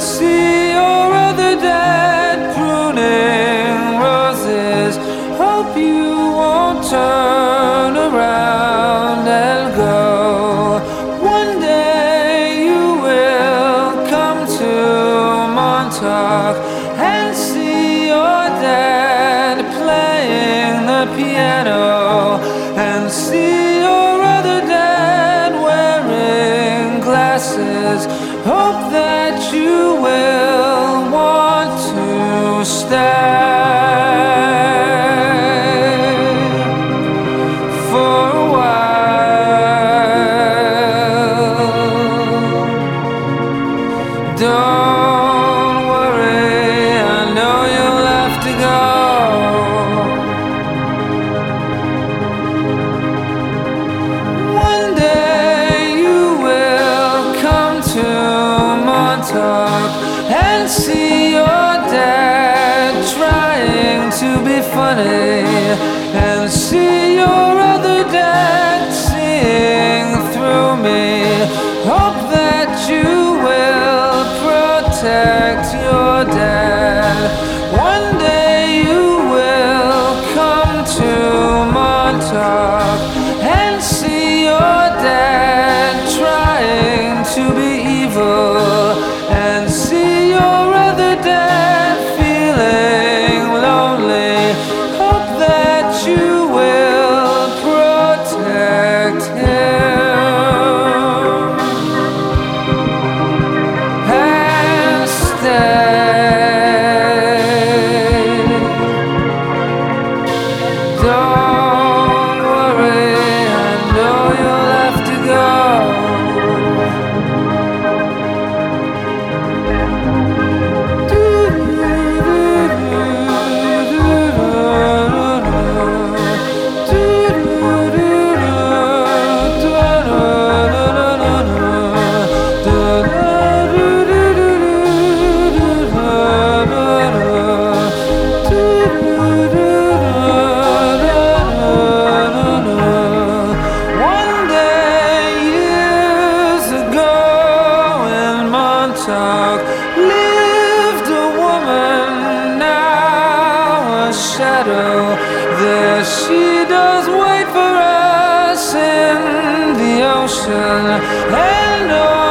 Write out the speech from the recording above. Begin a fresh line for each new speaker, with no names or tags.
see your other dead pruning roses. Hope you won't turn around and go. One day you will come to Montauk and see your dad playing the piano, and see your other dad wearing glasses. Hope that you will want to stay for a while. Don't worry, I know you'll have to go. One day you will come to Montauk and see your dad trying to be funny, and see your other dad seeing through me. Hope that you will protect your dad. One day you will come to Montauk and see your dad trying to be evil, and see your other dad feeling lonely. Hope that you will protect him and stay. Don't worry, I know you'll have to go. One day, years ago in Montauk, lived a woman, now a shadow. There she does wait for us in the ocean, and